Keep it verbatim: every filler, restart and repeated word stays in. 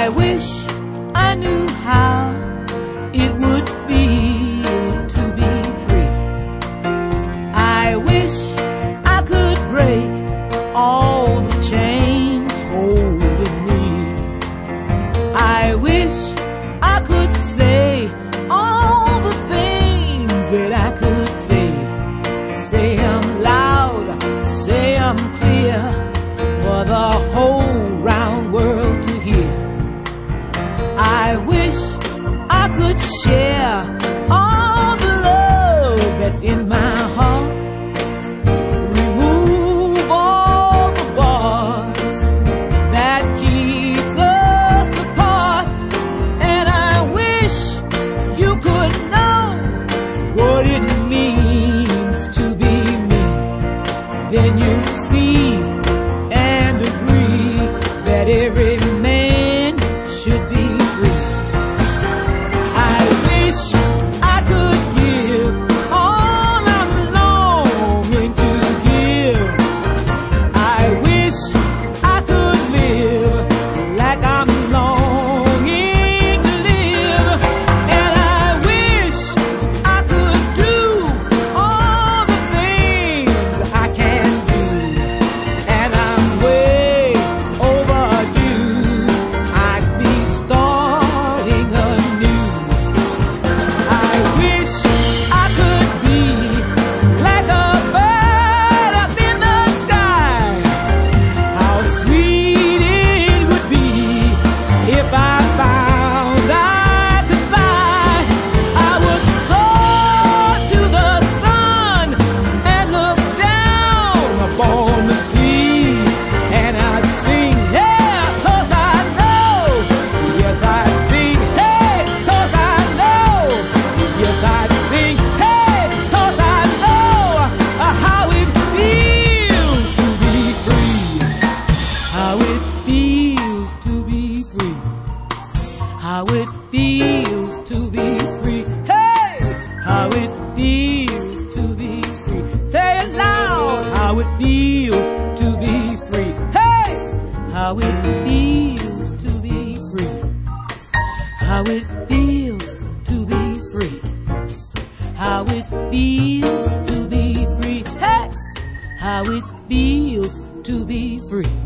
I wish I knew how it would feel to be free. I wish I could break all the chains holding me. I wish I could say all the things that I could say. Say 'em loud, say 'em clear, for the whole round world to hear. I wish I could share all the love that's in my heart. Remove all the bars that keeps us apart. And I wish you could know what it means to be me. Then you'd see and agree that every man should be free. I wish I could give all I'm longing to give. I wish I could live like I'm longing to live. And I wish I could do all the things I can do. And I'm way overdue. I'd be starting anew. I wish I could be like a bird up in the sky. How sweet it would be if I found I could fly. I would soar to the sun and look down upon the sea. And I'd sing, yeah, 'cause I know. Yes, I'd sing, hey, 'cause I know. Yes, I'd sing, hey, 'cause I know uh, how it feels to be free. How it feels to be free. How it feels to be free. Hey, how it feels to be free. Say it loud. How it feels to be free. Hey, how it feels to be free. How it feels to be free. How it feels to be free. Hey, how it feels to be free.